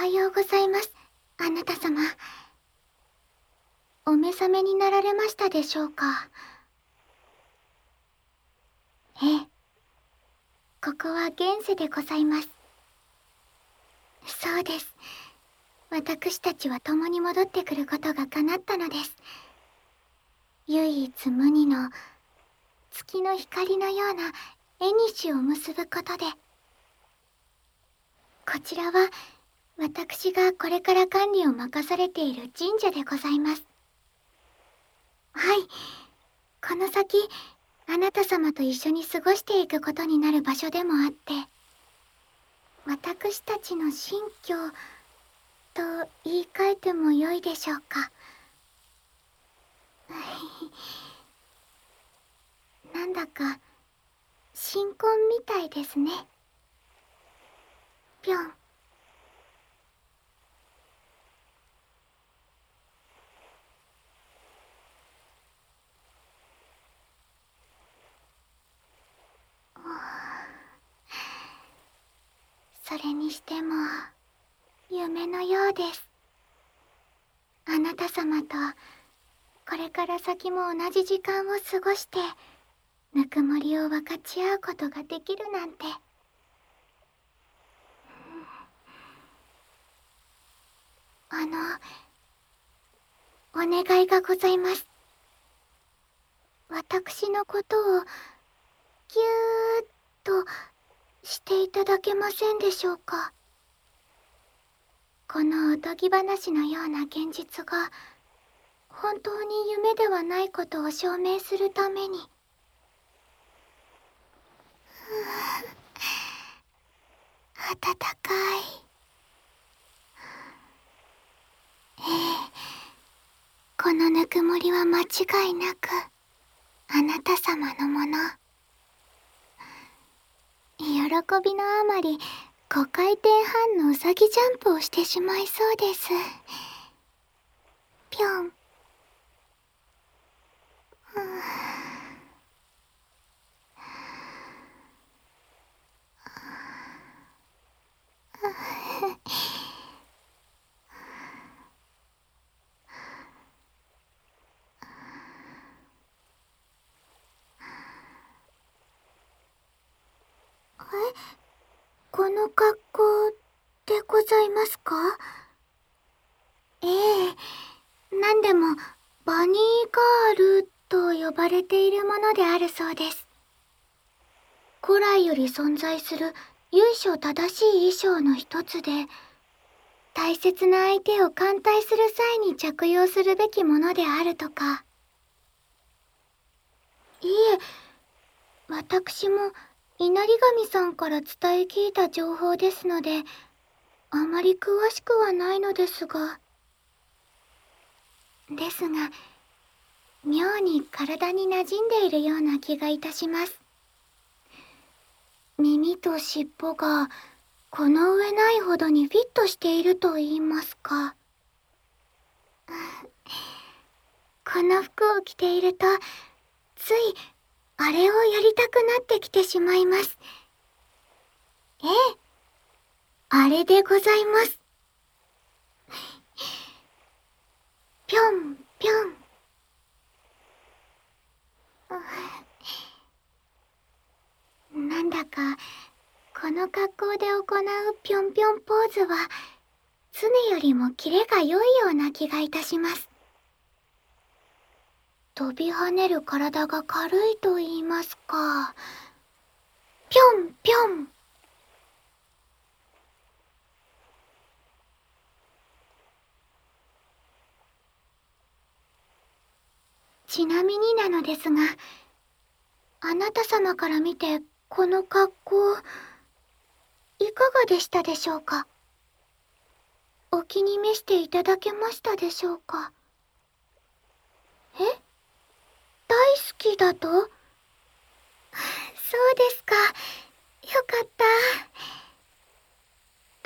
はようございます、あなた様。お目覚めになられましたでしょうか。ええ、ここは現世でございます。そうです。私たちは共に戻ってくることが叶ったのです。唯一無二の月の光のような縁を結ぶことで。こちらは私がこれから管理を任されている神社でございます。はい、この先あなた様と一緒に過ごしていくことになる場所でもあって、私たちの新居と言い換えてもよいでしょうか。なんだか新婚みたいですね。ぴょん。それにしても夢のようです。あなた様とこれから先も同じ時間を過ごしてぬくもりを分かち合うことができるなんて。お願いがございます。私のことをぎゅーっとしていただけませんでしょうか。このおとぎ話のような現実が本当に夢ではないことを証明するために。暖かい。ええ、このぬくもりは間違いなくあなた様のもの。喜びのあまり5回転半のうさぎジャンプをしてしまいそうです。ぴょん。この格好でございますか？ええ、なんでもバニーガールと呼ばれているものであるそうです。古来より存在する由緒正しい衣装の一つで、大切な相手を歓待する際に着用するべきものであるとか。いえ、私も稲荷神さんから伝え聞いた情報ですので、あまり詳しくはないのですが。ですが、妙に体に馴染んでいるような気がいたします。耳と尻尾がこの上ないほどにフィットしていると言いますか。この服を着ていると、ついあれをやりたくなってきてしまいます。ええ、あれでございます。ぴょんぴょん。なんだかこの格好で行うぴょんぴょんポーズは常よりもキレが良いような気がいたします。飛び跳ねる体が軽いと言いますか。ぴょんぴょん。ちなみになのですが、あなた様から見てこの格好いかがでしたでしょうか。お気に召していただけましたでしょうか。え、大好きだと？そうですか。よかった。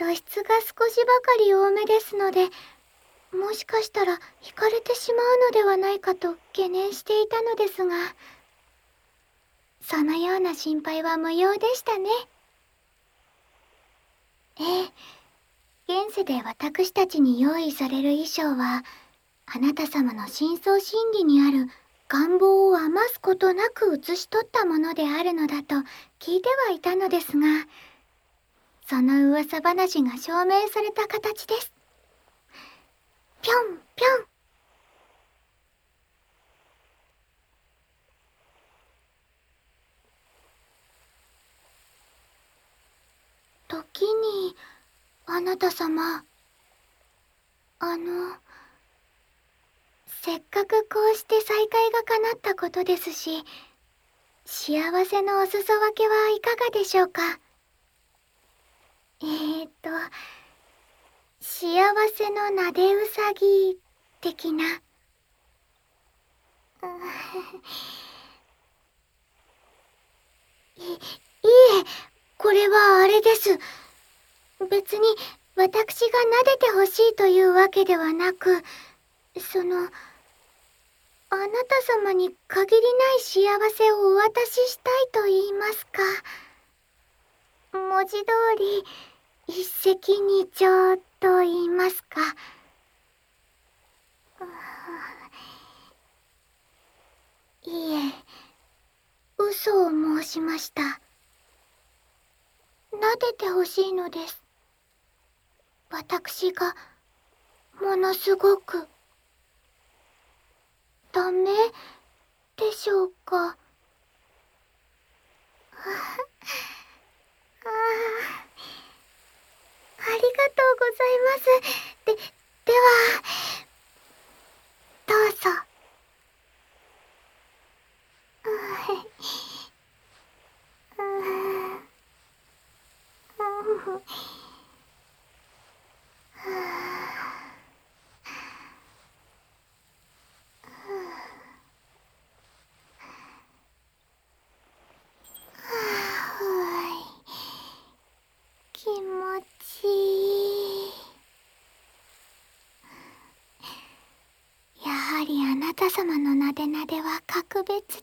露出が少しばかり多めですので、もしかしたら惹かれてしまうのではないかと懸念していたのですが、そのような心配は無用でしたね。ええ、 現世で私たちに用意される衣装は、あなた様の深層心理にある願望を余すことなく写し取ったものであるのだと聞いてはいたのですが、その噂話が証明された形です。ぴょんぴょん。時に、あなた様、せっかくこうして再会が叶ったことですし、幸せのお裾分けはいかがでしょうか。幸せのなでうさぎ的な。いえ、これはあれです。別に私が撫でてほしいというわけではなく、あなた様に限りない幸せをお渡ししたいと言いますか。文字通り、一石二鳥と言いますか。いいえ、嘘を申しました。撫でてほしいのです。私が、ものすごく。ダメでしょうか。ありがとうございます。では、どうぞ。気持ちいい。やはりあなた様のなでなでは格別です。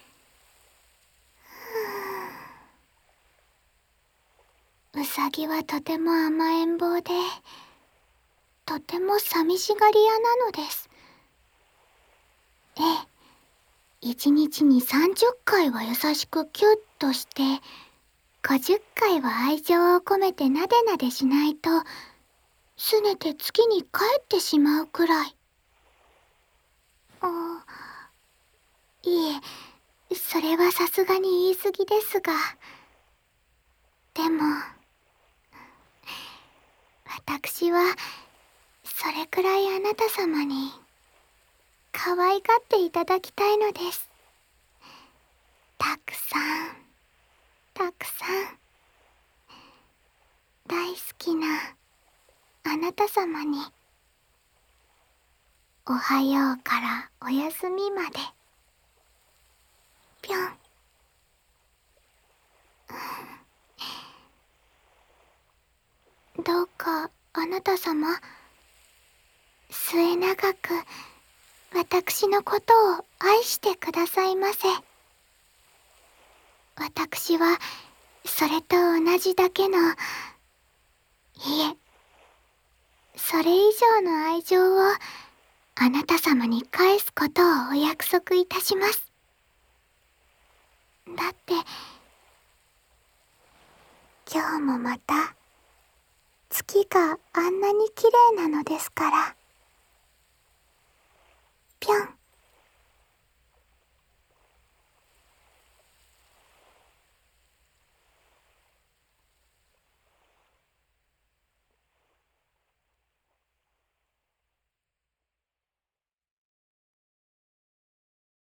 うさぎはとても甘えん坊で、とても寂しがり屋なのです。ええ、1日に30回は優しくキュッとして、50回は愛情を込めてなでなでしないと、すねて月に帰ってしまうくらい。いえ、それはさすがに言い過ぎですが、でも、私は、それくらいあなた様に、可愛がっていただきたいのです。たくさん、たくさん、大好きな、あなた様に、おはようからおやすみまで、ぴょん。どうかあなた様、末永く私のことを愛してくださいませ。私はそれと同じだけの、いえ、それ以上の愛情をあなた様に返すことをお約束いたします。だって今日もまた月があんなに綺麗なのですから。ぴょん。